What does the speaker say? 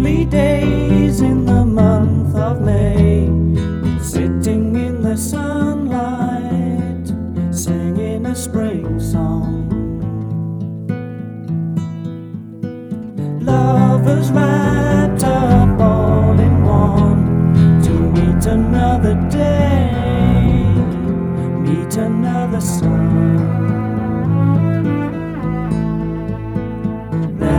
lovely days in the month of May, sitting in the sunlight, singing a spring song. Lovers wrapped up all in one to meet another day, meet another sun.